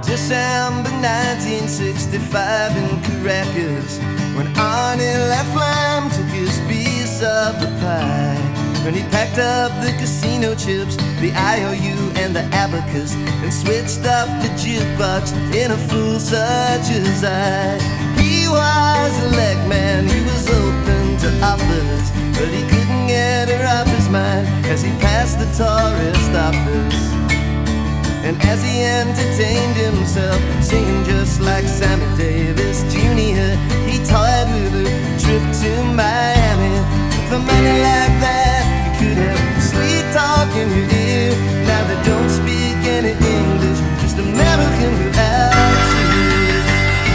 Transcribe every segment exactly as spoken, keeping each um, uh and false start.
December nineteen sixty-five in Caracas, when Arnie Laflamme took his piece of the pie. When he packed up the casino chips, the I O U and the abacus, and switched off the jukebox in a fool such as I. He was a leg man, he was open to offers, but he couldn't get her off his mind as he passed the tourist office. And as he entertained himself, singing just like Sammy Davis Junior, he toyed with a trip to Miami. For money like that, you could have sweet talk in your ear. Now they don't speak any English, just American with attitude.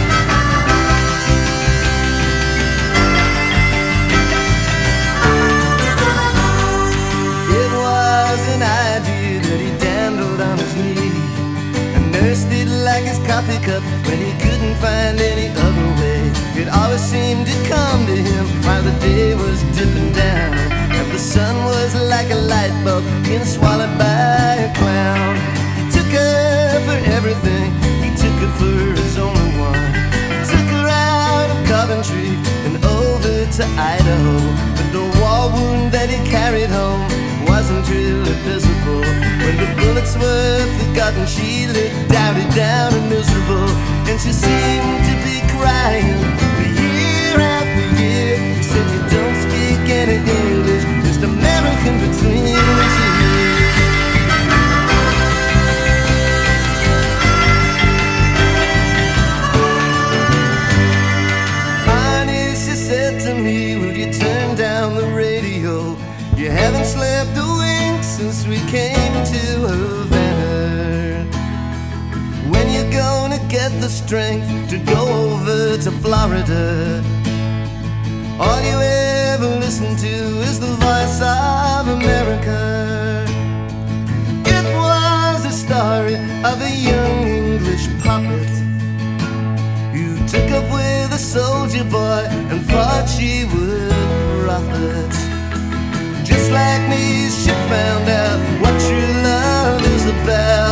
It was an idea that he dandled on his knee, and nursed it like his coffee cup when he couldn't find any other way. It always seemed to come to him while the day was dipping down, and the sun was like a light bulb being swallowed by a clown. He took her for everything, he took her for his only one. He took her out of Coventry and over to Idaho, but the war wound that he carried home wasn't really visible. When the bullets were forgotten, she looked doubted down and miserable, and she seemed to be crying year after year. He said, you don't speak any English, just American between us here. Honey, she said to me, would you turn down the radio? You haven't slept a wink since we came to Havana. When you gonna get the strength to go over to Florida? All you ever listen to is the voice of America. It was a story of a young English puppet who took up with a soldier boy and thought she would profit. Just like me, she found out what true love is about.